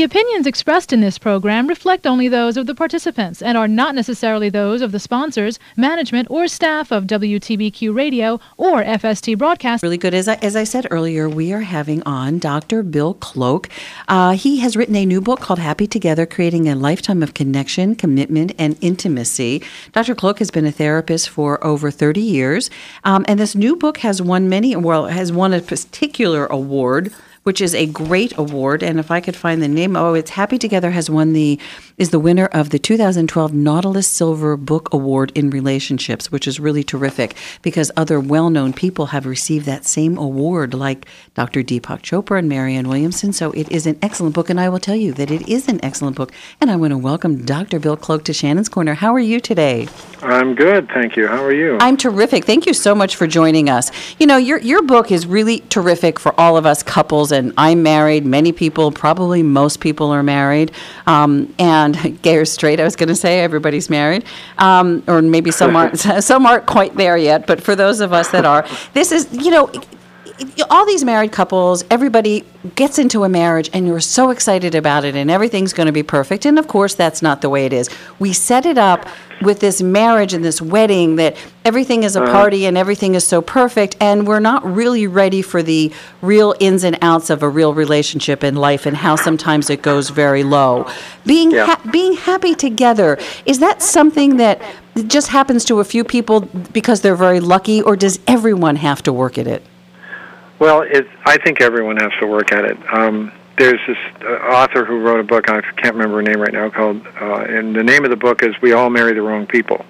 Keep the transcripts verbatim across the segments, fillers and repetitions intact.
The opinions expressed in this program reflect only those of the participants and are not necessarily those of the sponsors, management, or staff of W T B Q Radio or F S T Broadcast. Really good. As I, as I said earlier, we are having on Doctor Bill Cloak. Uh, he has written a new book called Happy Together, Creating a Lifetime of Connection, Commitment, and Intimacy. Doctor Cloak has been a therapist for over thirty years, um, and this new book has won many, well, has won a particular award, which is a great award. And if I could find the name, oh, it's Happy Together has won the, is the winner of the two thousand twelve Nautilus Silver Book Award in Relationships, which is really terrific because other well-known people have received that same award, like Doctor Deepak Chopra and Marianne Williamson. So it is an excellent book, and I will tell you that it is an excellent book. And I want to welcome Doctor Bill Cloak to Shannon's Corner. How are you today? I'm good, thank you. How are you? I'm terrific. Thank you so much for joining us. You know, your your book is really terrific for all of us couples, and I'm married. Many people, probably most people are married, um, and gay or straight, I was going to say, everybody's married, um, or maybe some aren't, some aren't quite there yet, but for those of us that are, this is, you know, all these married couples, everybody gets into a marriage and you're so excited about it and everything's going to be perfect. And of course, that's not the way it is. We set it up with this marriage and this wedding that everything is a party and everything is so perfect, and we're not really ready for the real ins and outs of a real relationship in life and how sometimes it goes very low. Being Yeah. ha- being happy together, is that something that just happens to a few people because they're very lucky, or does everyone have to work at it? Well, it, I think everyone has to work at it. Um, there's this uh, author who wrote a book, I can't remember her name right now, called, uh, and the name of the book is We All Marry the Wrong People.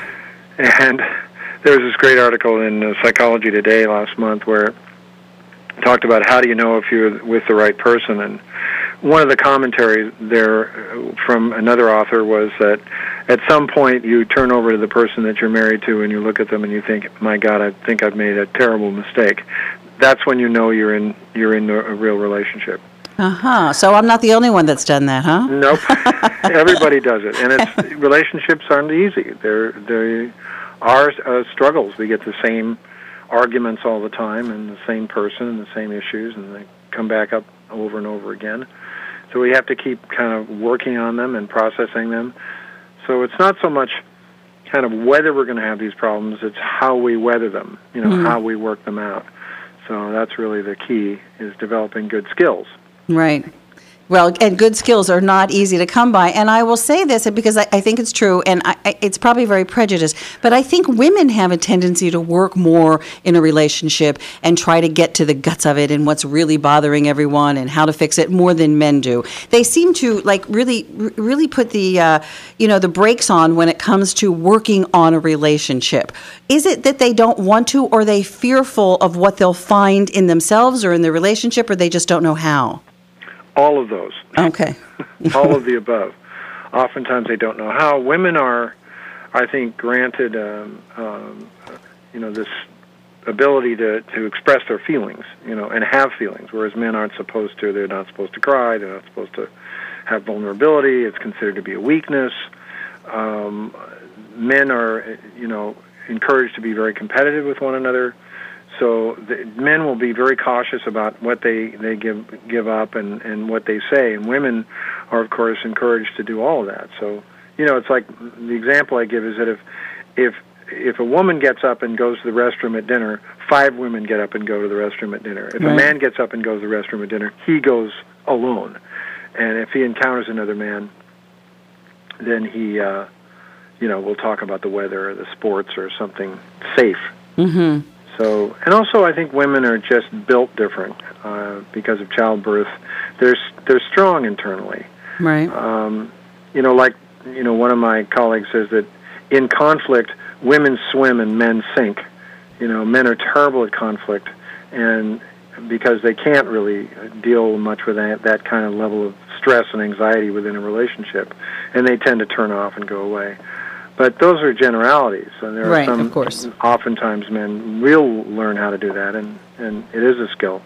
And there was this great article in uh, Psychology Today last month where it talked about how do you know if you're with the right person. And one of the commentaries there from another author was that at some point you turn over to the person that you're married to and you look at them and you think, my God, I think I've made a terrible mistake. That's when you know you're in you're in a real relationship. Uh-huh. So I'm not the only one that's done that, huh? Nope. Everybody does it. And it's relationships aren't easy. They're they are uh, struggles. We get the same arguments all the time and the same person and the same issues, and they come back up over and over again. So we have to keep kind of working on them and processing them. So it's not so much kind of whether we're going to have these problems, it's how we weather them, you know, mm-hmm. how we work them out. So that's really the key, is developing good skills. Right. Well, and good skills are not easy to come by. And I will say this because I, I think it's true, and I, I, it's probably very prejudiced, but I think women have a tendency to work more in a relationship and try to get to the guts of it and what's really bothering everyone and how to fix it more than men do. They seem to like really, really put the, uh, you know, the brakes on when it comes to working on a relationship. Is it that they don't want to, or are they fearful of what they'll find in themselves or in the relationship, or they just don't know how? All of those. Okay. All of the above. Oftentimes they don't know how. Women are, I think, granted, um, um, you know, this ability to, to express their feelings, you know, and have feelings, whereas men aren't supposed to. They're not supposed to cry. They're not supposed to have vulnerability. It's considered to be a weakness. Um, men are, you know, encouraged to be very competitive with one another. So the, men will be very cautious about what they, they give give up and, and what they say. And women are, of course, encouraged to do all of that. So, you know, it's like the example I give is that if if if a woman gets up and goes to the restroom at dinner, five women get up and go to the restroom at dinner. If right. a man gets up and goes to the restroom at dinner, he goes alone. And if he encounters another man, then he, uh, you know, will talk about the weather or the sports or something safe. Mm-hmm. So, and also I think women are just built different uh, because of childbirth. They're they're strong internally. Right. Um, you know, like you know, one of my colleagues says that in conflict, women swim and men sink. You know, men are terrible at conflict, and because they can't really deal much with that, that kind of level of stress and anxiety within a relationship, and they tend to turn off and go away. But those are generalities, and there right, are some. Of course. Oftentimes, men will learn how to do that, and, and it is a skill.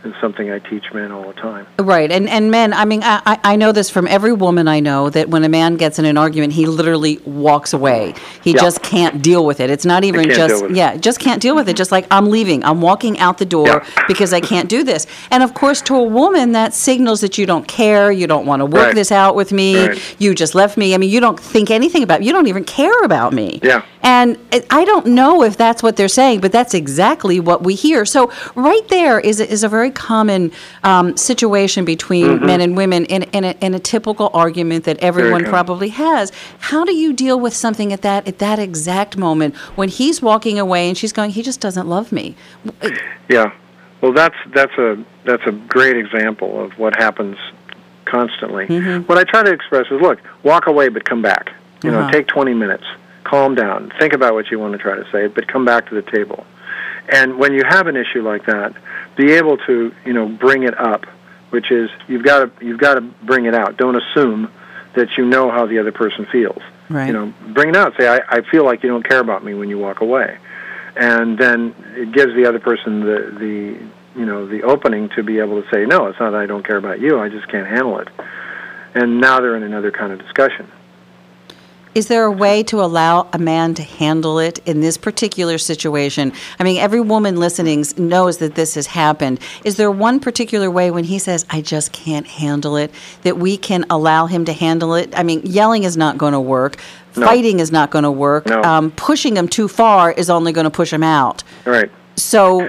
is something I teach men all the time. Right, and and men, I mean, I, I know this from every woman I know, that when a man gets in an argument, he literally walks away. He Yeah. just can't deal with it. It's not even can't just, deal with it. yeah, just can't deal with it. Just like, I'm leaving, I'm walking out the door Yeah. because I can't do this. And of course, to a woman, that signals that you don't care, you don't want to work Right. this out with me, Right. you just left me. I mean, you don't think anything about, you don't even care about me. Yeah. And it- I don't know if that's what they're saying, but that's exactly what we hear. So right there is a, is a very common um, situation between Mm-hmm. men and women in, in, a, in a typical argument that everyone common. probably has. How do you deal with something at that at that exact moment when he's walking away and she's going, he just doesn't love me? Yeah. Well, that's that's a that's a great example of what happens constantly. Mm-hmm. What I try to express is, look, walk away, but come back. You Uh-huh. know, take twenty minutes, calm down, think about what you want to try to say, but come back to the table. And when you have an issue like that, be able to, you know, bring it up, which is you've got to you've got to bring it out. Don't assume that you know how the other person feels. Right. You know, bring it out. Say, I, I feel like you don't care about me when you walk away, and then it gives the other person the the you know the opening to be able to say, no, it's not that I don't care about you. I just can't handle it. And now they're in another kind of discussion. Is there a way to allow a man to handle it in this particular situation? I mean, every woman listening knows that this has happened. Is there one particular way when he says, I just can't handle it, that we can allow him to handle it? I mean, yelling is not going to work. No. Fighting is not going to work. No. Um, pushing him too far is only going to push him out. All right. So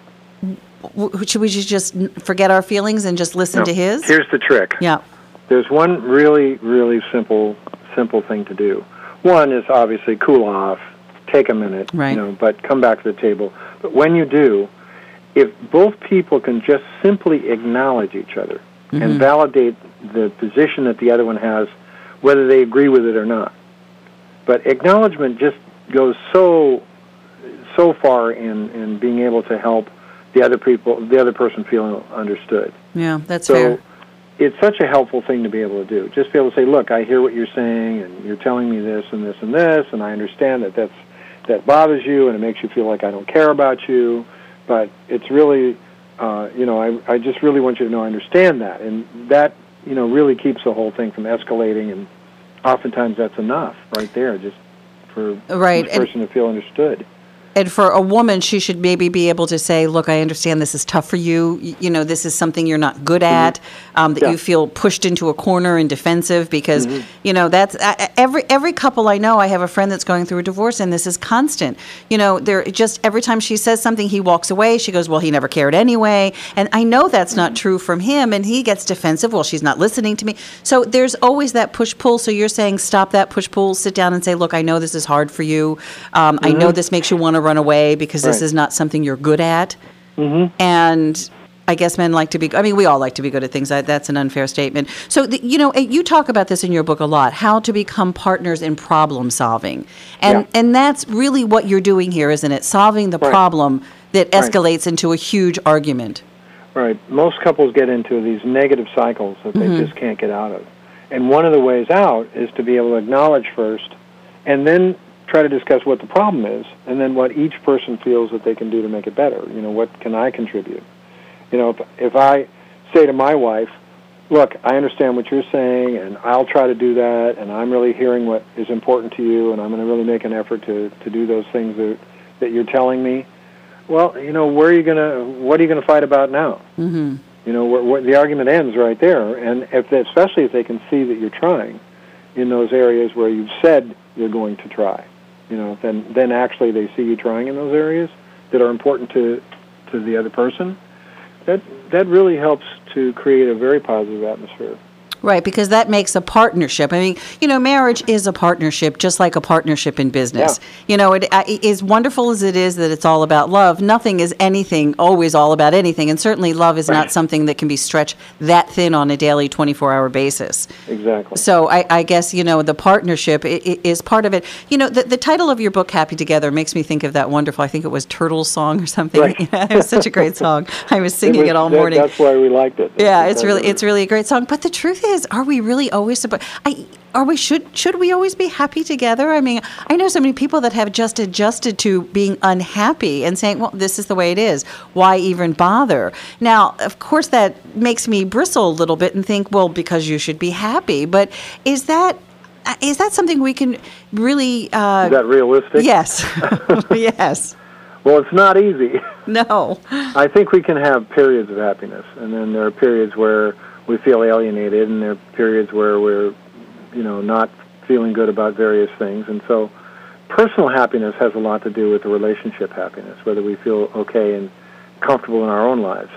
w- should we just forget our feelings and just listen No. to his? Here's the trick. Yeah. There's one really, really simple, simple thing to do. One is obviously cool off, take a minute, Right. you know, but come back to the table. But when you do, if both people can just simply acknowledge each other Mm-hmm. and validate the position that the other one has, whether they agree with it or not. But acknowledgement just goes so, so far in, in being able to help the other people, the other person feel understood. Yeah, that's So fair. it's such a helpful thing to be able to do. Just be able to say, look, I hear what you're saying, and you're telling me this and this and this, and I understand that that's, that bothers you, and it makes you feel like I don't care about you, but it's really, uh, you know, I, I just really want you to know I understand that. And that, you know, really keeps the whole thing from escalating, and oftentimes that's enough right there just for Right, each and- person to feel understood. And for a woman, she should maybe be able to say, look, I understand this is tough for you. Y- You know, this is something you're not good at, um, that Yeah. you feel pushed into a corner and defensive because, you know, that's uh, every every couple I know. I have a friend that's going through a divorce, and this is constant. You know, they're just every time she says something, he walks away. She goes, well, he never cared anyway. And I know that's not true from him, and he gets defensive. Well, she's not listening to me. So there's always that push-pull. So you're saying stop that push-pull, sit down and say, look, I know this is hard for you. Um, I know this makes you want to run away because this Right. is not something you're good at. Mm-hmm. And I guess men like to be, I mean, we all like to be good at things. That, that's an unfair statement. So, the, you know, you talk about this in your book a lot, how to become partners in problem solving. And, Yeah. and that's really what you're doing here, isn't it? Solving the Right. problem that Right. escalates into a huge argument. Right. Most couples get into these negative cycles that they Mm-hmm. just can't get out of. And one of the ways out is to be able to acknowledge first and then try to discuss what the problem is and then what each person feels that they can do to make it better. You know, what can I contribute? You know, if, if I say to my wife, look, I understand what you're saying and I'll try to do that and I'm really hearing what is important to you and I'm going to really make an effort to, to do those things that, that you're telling me. Well, you know, where are you going to, what are you going to fight about now? Mm-hmm. You know, where, where the argument ends right there. And if they, especially if they can see that you're trying in those areas where you've said you're going to try, you know, then then actually they see you trying in those areas that are important to to the other person. That that really helps to create a very positive atmosphere. Right, because that makes a partnership. I mean, you know, marriage is a partnership, just like a partnership in business. Yeah. You know, it, it, as wonderful as it is that it's all about love, nothing is anything, always all about anything. And certainly love is not Right. something that can be stretched that thin on a daily twenty-four hour basis. Exactly. So I, I guess, you know, the partnership i- i- is part of it. You know, the, the title of your book, Happy Together, makes me think of that wonderful, I think it was Turtles song or something. Right. It was such a great song. I was singing it, was- all that- morning. That's why we liked it. Yeah, it's Because really of it. it's really a great song. But the truth is, are we really always supposed? I are we should should we always be happy together? I mean, I know so many people that have just adjusted to being unhappy and saying, well, this is the way it is. Why even bother? Now, of course, that makes me bristle a little bit and think, well, because you should be happy. But is that is that something we can really... Uh, is that realistic? Yes. Yes. Well, it's not easy. No. I think we can have periods of happiness, and then there are periods where we feel alienated, and there are periods where we're, you know, not feeling good about various things. And so personal happiness has a lot to do with the relationship happiness, whether we feel okay and comfortable in our own lives.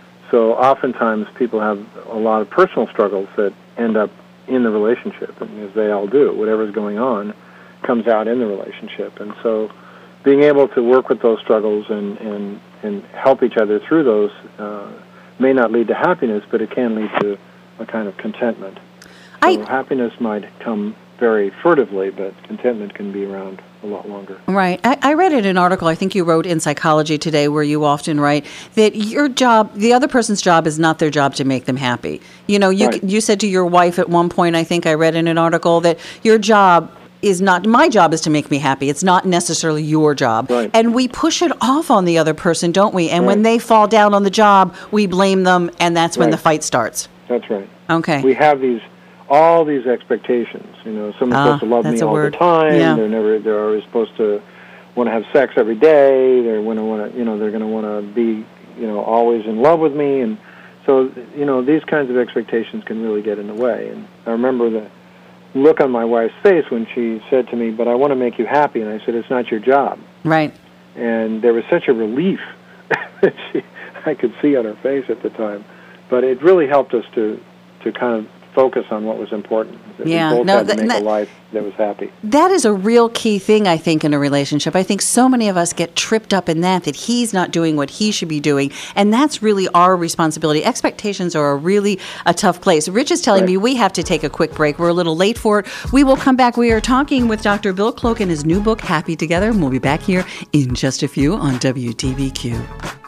So oftentimes people have a lot of personal struggles that end up in the relationship, and as they all do, whatever's going on comes out in the relationship. And so being able to work with those struggles and, and, and help each other through those uh, may not lead to happiness, but it can lead to a kind of contentment. So I, happiness might come very furtively, but contentment can be around a lot longer. Right. I, I read in an article, I think you wrote in Psychology Today, where you often write that your job, the other person's job is not their job to make them happy. You know, you right. you said to your wife at one point, I think I read in an article, that your job is not, my job is to make me happy. It's not necessarily your job. Right. And we push it off on the other person, don't we? And right. when they fall down on the job, we blame them, and that's when right. the fight starts. That's right. Okay. We have these, all these expectations. You know, someone's uh, supposed to love me all word. the time. Yeah. They're never, they're always supposed to want to have sex every day. They're going to want to, you know, they're going to want to be, you know, always in love with me. And so, you know, these kinds of expectations can really get in the way. And I remember the look on my wife's face when she said to me, "But I want to make you happy." And I said, "It's not your job." Right. And there was such a relief that she, I could see on her face at the time. But it really helped us to, to kind of focus on what was important. That yeah. we both no, had to that, make that, a life that was happy. That is a real key thing, I think, in a relationship. I think so many of us get tripped up in that, that he's not doing what he should be doing, and that's really our responsibility. Expectations are a really a tough place. Rich is telling right. me we have to take a quick break. We're a little late for it. We will come back. We are talking with Doctor Bill Cloak and his new book, Happy Together, and we'll be back here in just a few on W T B Q.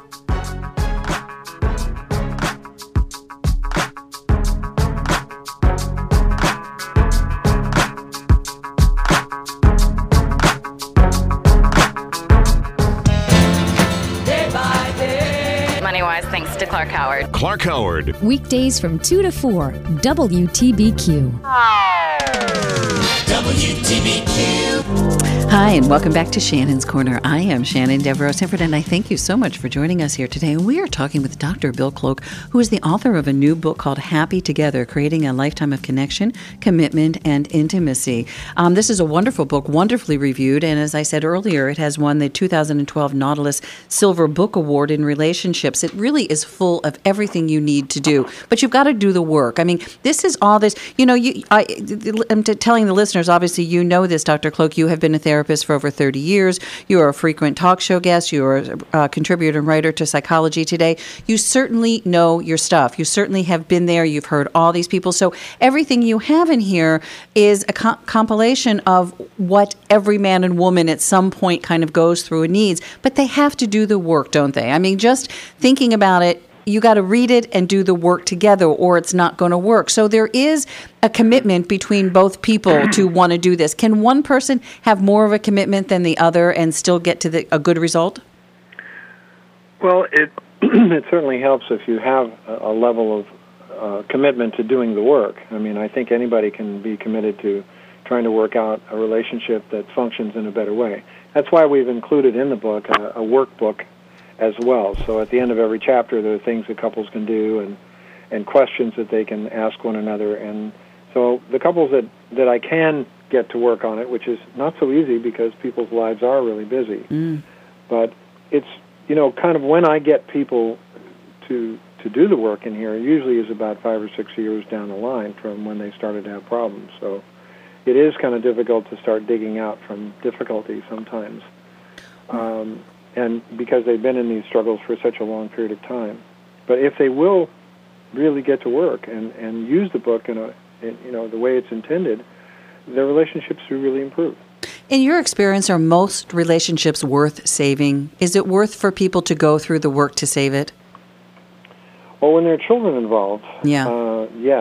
Thanks to Clark Howard. Clark Howard. Weekdays from two to four, W T B Q. W T B Q. Hi, and welcome back to Shannon's Corner. I am Shannon Devereaux Sanford, and I thank you so much for joining us here today. And we are talking with Doctor Bill Cloak, who is the author of a new book called Happy Together, Creating a Lifetime of Connection, Commitment, and Intimacy. Um, this is a wonderful book, wonderfully reviewed, and as I said earlier, it has won the two thousand twelve Nautilus Silver Book Award in Relationships. It really is full of everything you need to do, but you've got to do the work. I mean, this is all this, you know, you, I, I'm t- telling the listeners, obviously you know this, Doctor Cloak, you have been a therapist for over thirty years. You are a frequent talk show guest. You are a contributor and writer to Psychology Today. You certainly know your stuff. You certainly have been there. You've heard all these people. So everything you have in here is a co- compilation of what every man and woman at some point kind of goes through and needs. But they have to do the work, don't they? I mean, just thinking about it, you got to read it and do the work together, or it's not going to work. So there is a commitment between both people to want to do this. Can one person have more of a commitment than the other and still get to the, a good result? Well, it it certainly helps if you have a, a level of uh, commitment to doing the work. I mean, I think anybody can be committed to trying to work out a relationship that functions in a better way. That's why we've included in the book a, a workbook as well. So at the end of every chapter, there are things that couples can do and, and questions that they can ask one another. And so the couples that, that I can get to work on it, which is not so easy because people's lives are really busy, mm. but it's, you know, kind of when I get people to to do the work in here, it usually is about five or six years down the line from when they started to have problems. So it is kind of difficult to start digging out from difficulty sometimes. Um, and because they've been in these struggles for such a long period of time. But if they will really get to work and, and use the book in a in, you know the way it's intended, their relationships will really improve. In your experience, are most relationships worth saving? Is it worth for people to go through the work to save it? Well, when there are children involved, yeah. uh, yes.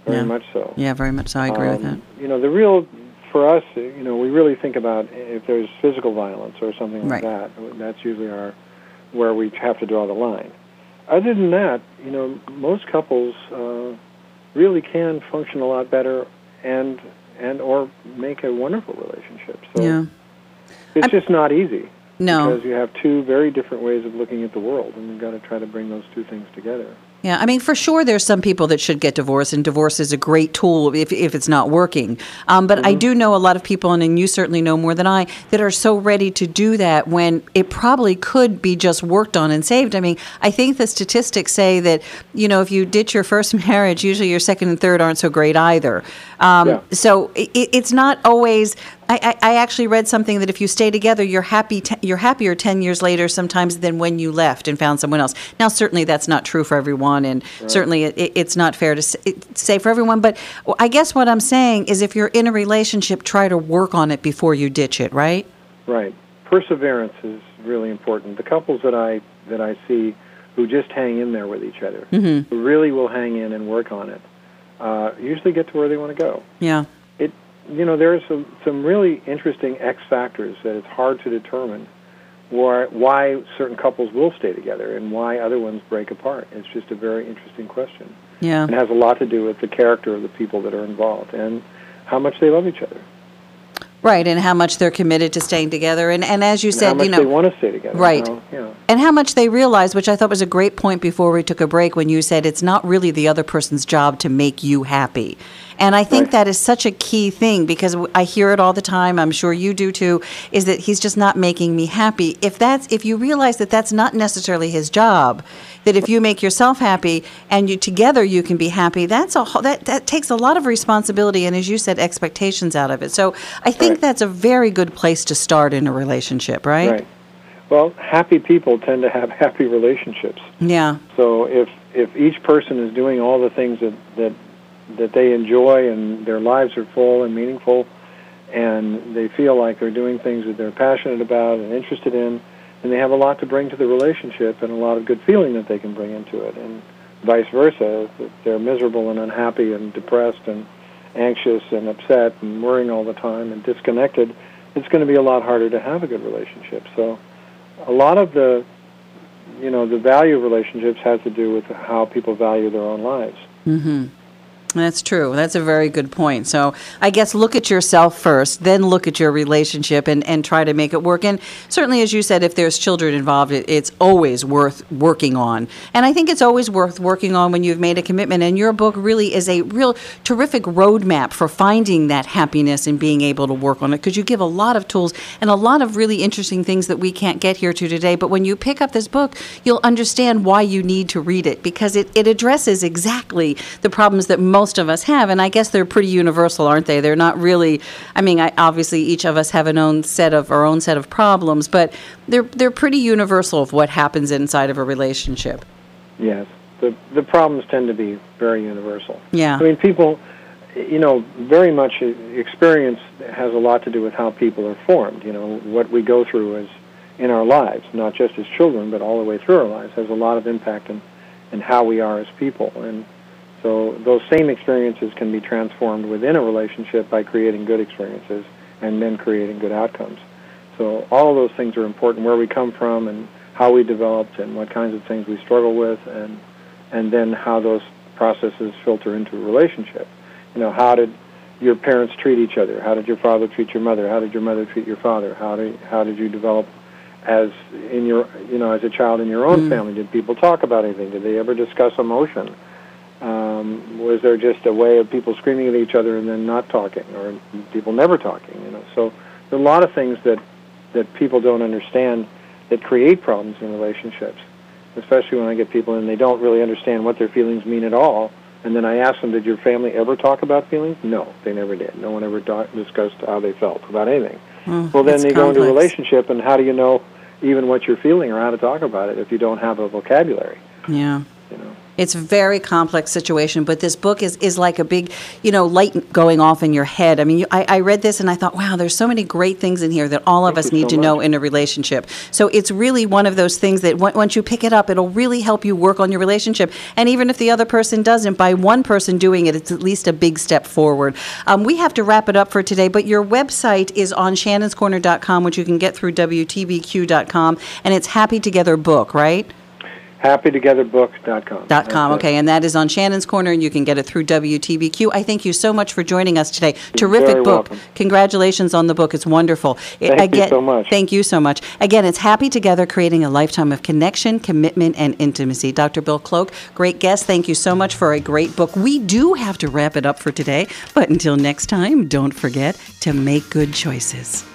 very Yeah. much so. Yeah, very much so. I agree with that. Um, You know, the real, for us, you know, we really think about if there's physical violence or something like Right. that. That's usually our where we have to draw the line. Other than that, you know, most couples uh, really can function a lot better and and or make a wonderful relationship. So Yeah. it's I'm- just not easy. No. Because you have two very different ways of looking at the world, and you've got to try to bring those two things together. Yeah, I mean, for sure, there's some people that should get divorced, and divorce is a great tool if, if it's not working. Um, but I do know a lot of people, and, and you certainly know more than I, that are so ready to do that when it probably could be just worked on and saved. I mean, I think the statistics say that, you know, if you ditch your first marriage, usually your second and third aren't so great either. Um, Yeah. So it, it's not always. I, I I actually read something that if you stay together, you're happy. Te- you're happier ten years later sometimes than when you left and found someone else. Now, certainly that's not true for everyone, and certainly it, it, it's not fair to say, say for everyone. But I guess what I'm saying is, if you're in a relationship, try to work on it before you ditch it. Right? Right. Perseverance is really important. The couples that I that I see who just hang in there with each other, Mm-hmm. who really will hang in and work on it, uh, usually get to where they want to go. Yeah. It, you know, there are some, some really interesting X factors that it's hard to determine why, why certain couples will stay together and why other ones break apart. It's just a very interesting question. Yeah. It has a lot to do with the character of the people that are involved and how much they love each other. Right, and how much they're committed to staying together, and and as you And said, how much you know, they want to stay together. right. How, you know, and how much they realize, which I thought was a great point before we took a break, when you said it's not really the other person's job to make you happy. And I think Right. that is such a key thing, because I hear it all the time, I'm sure you do too, is that he's just not making me happy. If that's if you realize that that's not necessarily his job, that if you make yourself happy and you together you can be happy, that's a whole- that that takes a lot of responsibility and, as you said, expectations out of it. So I think Right. that's a very good place to start in a relationship, right? right. Well, happy people tend to have happy relationships. Yeah. So if if each person is doing all the things that, that that they enjoy and their lives are full and meaningful, and they feel like they're doing things that they're passionate about and interested in, and they have a lot to bring to the relationship and a lot of good feeling that they can bring into it, and vice versa, if they're miserable and unhappy and depressed and anxious and upset and worrying all the time and disconnected, it's going to be a lot harder to have a good relationship. So a lot of the, you know, the value of relationships has to do with how people value their own lives. Mm-hmm. That's true. That's a very good point. So I guess look at yourself first, then look at your relationship and, and try to make it work. And certainly, as you said, if there's children involved, it, it's always worth working on. And I think it's always worth working on when you've made a commitment. And your book really is a real terrific roadmap for finding that happiness and being able to work on it, because you give a lot of tools and a lot of really interesting things that we can't get here to today. But when you pick up this book, you'll understand why you need to read it, because it, it addresses exactly the problems that most of us have, and I guess they're pretty universal, aren't they? They're not really, I mean, I, obviously each of us have an own set of our own set of problems, but they're they're pretty universal of what happens inside of a relationship. Yes, the the problems tend to be very universal. Yeah. I mean, people, you know, very much experience has a lot to do with how people are formed. You know, what we go through as in our lives, not just as children, but all the way through our lives, has a lot of impact in, in how we are as people. And so those same experiences can be transformed within a relationship by creating good experiences and then creating good outcomes. So all of those things are important, where we come from and how we developed and what kinds of things we struggle with, and and then how those processes filter into a relationship. You know, how did your parents treat each other? How did your father treat your mother? How did your mother treat your father? How did how did you develop as in your you know as a child in your own Mm. family? Did people talk about anything? Did they ever discuss emotion? Um, was there just a way of people screaming at each other and then not talking, or people never talking? You know, so there are a lot of things that that people don't understand that create problems in relationships. Especially when I get people and they don't really understand what their feelings mean at all. And then I ask them, "Did your family ever talk about feelings?" No, they never did. No one ever do- discussed how they felt about anything. Mm, well, then it's you go into a complex. relationship, and how do you know even what you're feeling or how to talk about it if you don't have a vocabulary? Yeah. You know. It's a very complex situation, but this book is, is like a big, you know, light going off in your head. I mean, you, I, I read this and I thought, wow, there's so many great things in here that all of Thank us you need so to know much. in a relationship. So it's really one of those things that w- once you pick it up, it'll really help you work on your relationship. And even if the other person doesn't, by one person doing it, it's at least a big step forward. Um, we have to wrap it up for today, but your website is on shannons corner dot com, which you can get through W T B Q dot com, and it's Happy Together Book, right? happy together book dot com. Dot com, That's it. okay, and that is on Shannon's Corner, and you can get it through W T B Q. I thank you so much for joining us today. Terrific very book. welcome. Congratulations on the book. It's wonderful. Thank you Again, so much. Thank you so much. Again, it's Happy Together, Creating a Lifetime of Connection, Commitment, and Intimacy. Doctor Bill Cloak, great guest. Thank you so much for a great book. We do have to wrap it up for today, but until next time, don't forget to make good choices.